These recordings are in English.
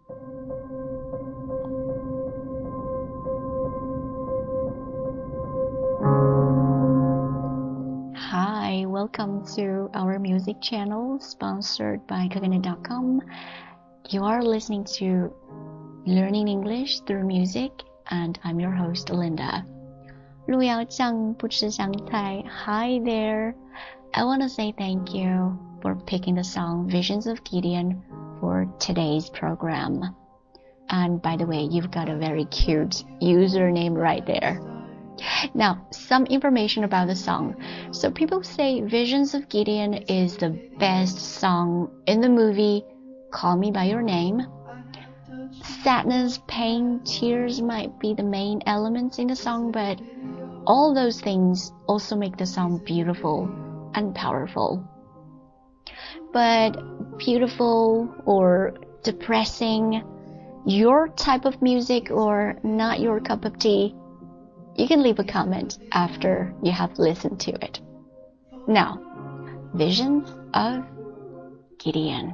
Hi, welcome to our music channel sponsored by Kakane.com. You are listening to Learning English through Music, and I'm your host, Linda. 路遥酱不吃香菜. Hi there. I want to say thank you for picking the song Visions of Gideon for today's program. And by the way, you've got a very cute username right there. Now, some information about the song. So people say Visions of Gideon is the best song in the movie Call Me By Your Name. Sadness, pain, tears might be the main elements in the song, but all those things also make the song beautiful and powerful. But beautiful or depressing, your type of music or not your cup of tea, you can leave a comment after you have listened to it. Now, Visions of Gideon.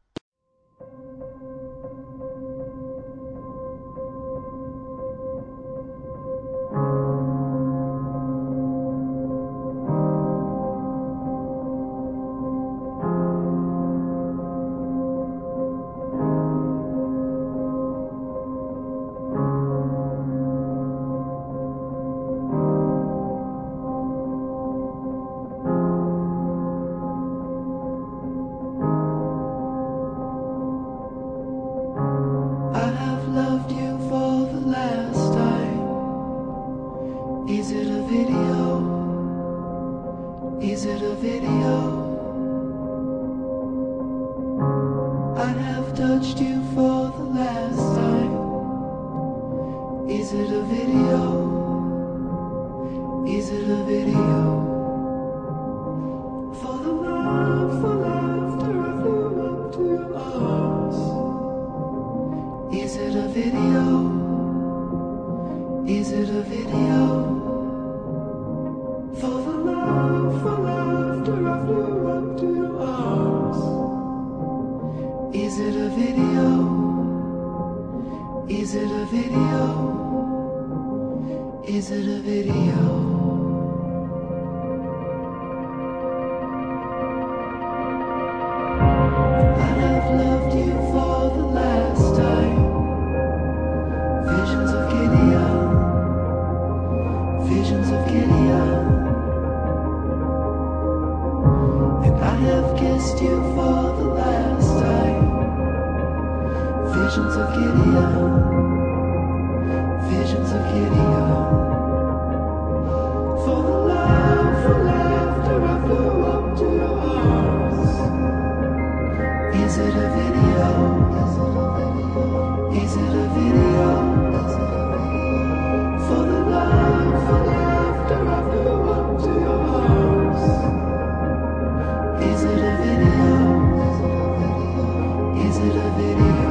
Is it a video? I have touched you for the last time. Is it a video? Is it a video? For the love, for laughter, I flew up to your arms. Is it a video? Is it a video? For the love, for laughter, I flew up to your arms. Is it a video? Is it a video? Is it a video? I have loved you for the last time. Visions of Gideon. Visions of Gideon. And I have kissed you for the last time. Visions of Gideon. Visions of Gideon. For the love, for laughter, I flew up to your arms. Is it a video? Is it a video? For the love, for laughter, I flew up to your arms. Is it a video? Is it a video?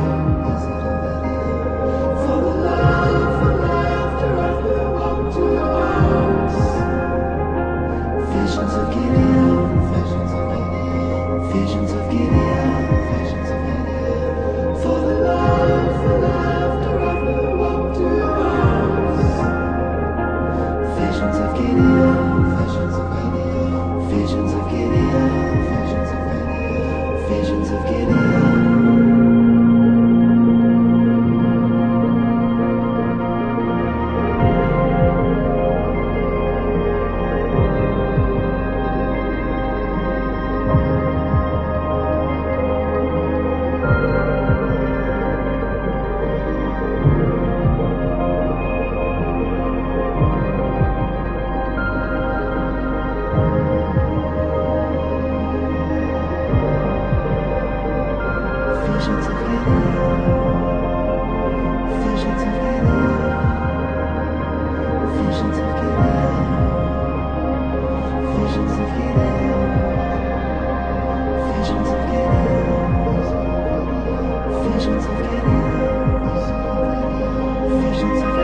For the love, for laughter, I flew up to your arms. Visions of Gideon. Visions of Gideon. For the love, for laughter, I flew up to your arms. Visions of Gideon. Visions of Gideon. Visions of Gideon. Visions of Gideon. Visions of Gideon. Visions of Gideon. Visions of Gideon. Visions of Gideon. Visions of Gideon. Visions of Gideon. Visions of Gideon. Visions of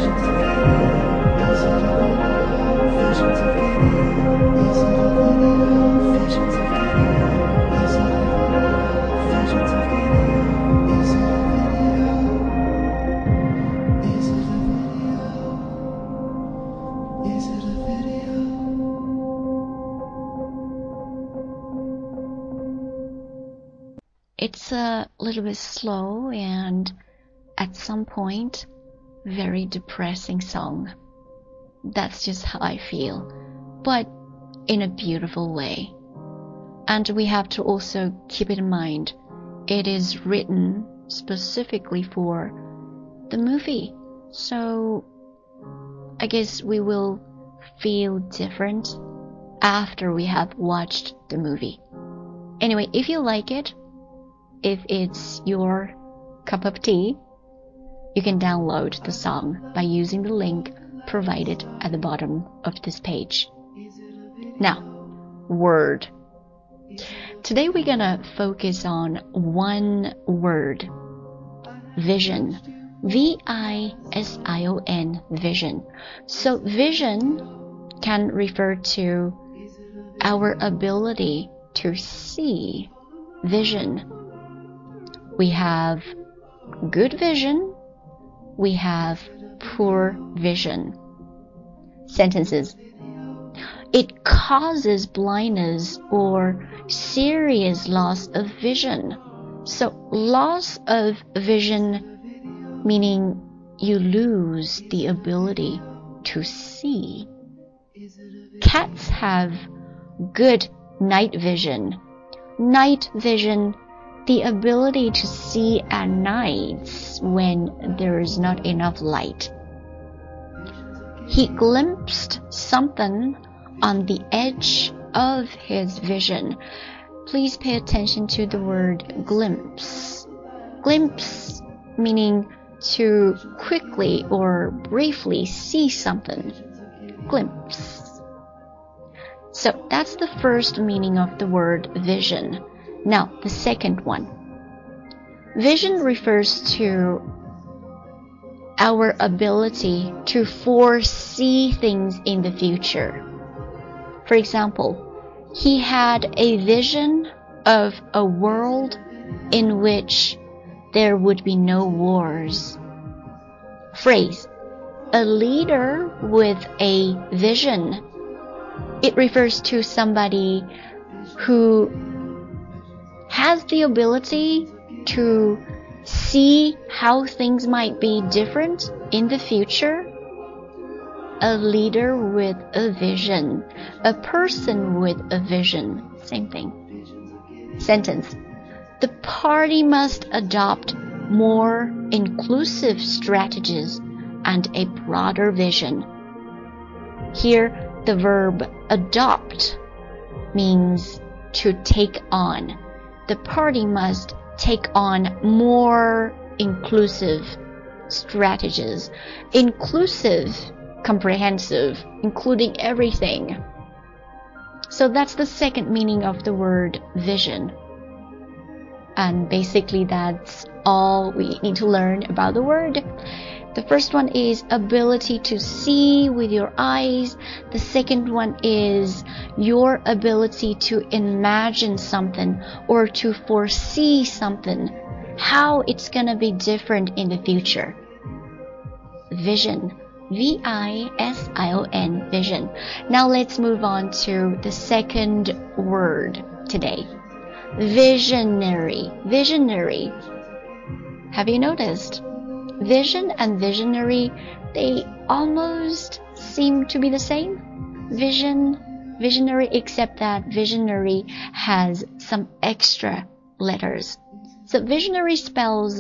Gideon. Visions of Gideon. it's a little bit slow and at some point very depressing song. That's just how I feel, but in a beautiful way. And we have to also keep it in mind, it is written specifically for the movie. So I guess we will feel different after we have watched the movie. Anyway, if you like it, if it's your cup of tea, you can download the song by using the link provided at the bottom of this page. Now, word. Today we're gonna focus on one word. Vision. V-I-S-I-O-N, vision. So vision can refer to our ability to see. Vision. We have good vision. We have poor vision. Sentences. It causes blindness or serious loss of vision. So loss of vision meaning you lose the ability to see. Cats have good night vision. Night vision, the ability to see at nights when there is not enough light. He glimpsed something on the edge of his vision. Please pay attention to the word glimpse. Glimpse meaning to quickly or briefly see something. Glimpse. So that's the first meaning of the word vision. Now, the second one. Vision refers to our ability to foresee things in the future. For example, he had a vision of a world in which there would be no wars. Phrase, a leader with a vision. It refers to somebody who has the ability to see how things might be different in the future. A leader with a vision. A person with a vision. Same thing. Sentence. The party must adopt more inclusive strategies and a broader vision. Here, the verb adopt means to take on. The party must take on more inclusive strategies. Inclusive, comprehensive, including everything. So that's the second meaning of the word vision. And basically that's all we need to learn about the word. The first one is ability to see with your eyes. The second one is your ability to imagine something or to foresee something, how it's gonna be different in the future. Vision. V-I-S-I-O-N, vision. Now let's move on to the second word today. Visionary. Visionary. Have you noticed? Vision and visionary, they almost seem to be the same. Visionary, except that visionary has some extra letters. So visionary spells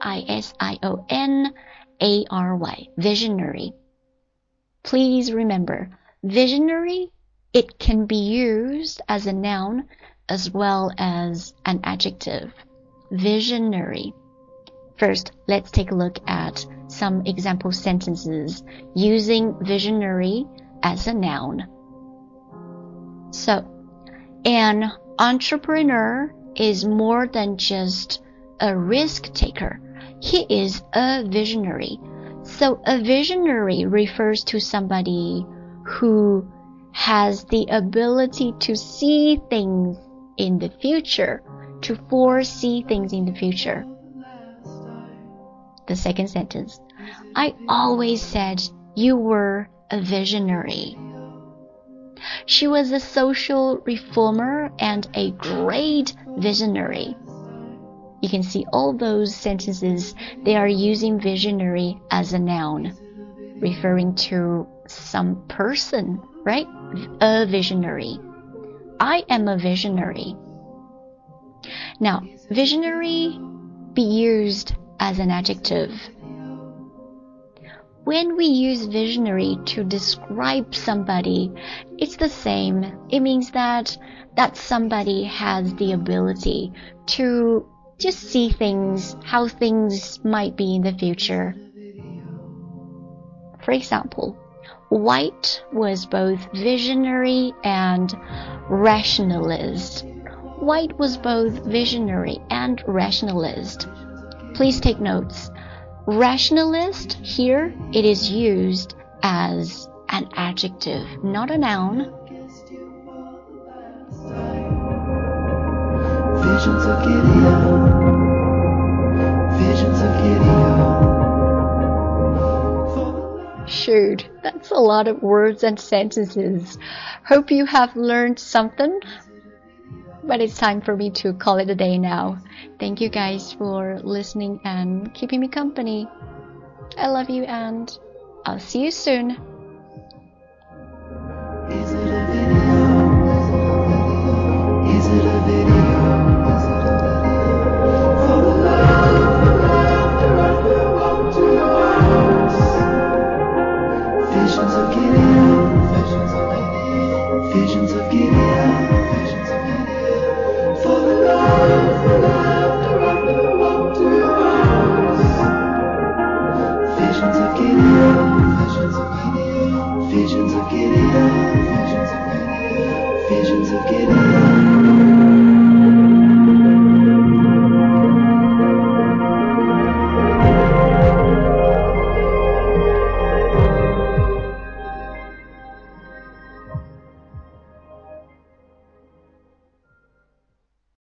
V-I-S-I-O-N-A-R-Y. Visionary. Please remember, visionary, it can be used as a noun as well as an adjective. Visionary. First, let's take a look at some example sentences using visionary as a noun. So, an entrepreneur is more than just a risk taker. He is a visionary. So, a visionary refers to somebody who has the ability to see things in the future, to foresee things in the future. The second sentence. I always said you were a visionary. She was a social reformer and a great visionary. you can see all those sentences, they are using visionary as a noun, referring to some person, right? A visionary. I am a visionary. Now, visionary be used as an adjective. When we use visionary to describe somebody, it's the same. It means that somebody has the ability to just see things, how things might be in the future. For example, White was both visionary and rationalist. White was both visionary and rationalist. Please take notes. Rationalist, here it is used as an adjective, not a noun. Visions of Gideon. Visions of Gideon. Shoot, that's a lot of words and sentences. Hope you have learned something. But it's time for me to call it a day now. Thank you guys for listening and keeping me company. I love you and I'll see you soon. Is it a video? Is it a video? For the love and laughter I flew up to your arms. Visions of Gideon. Visions of Gideon. For the love and laughter I flew up to your arms. Visions of Gideon. Visions of Gideon. Visions of Gideon.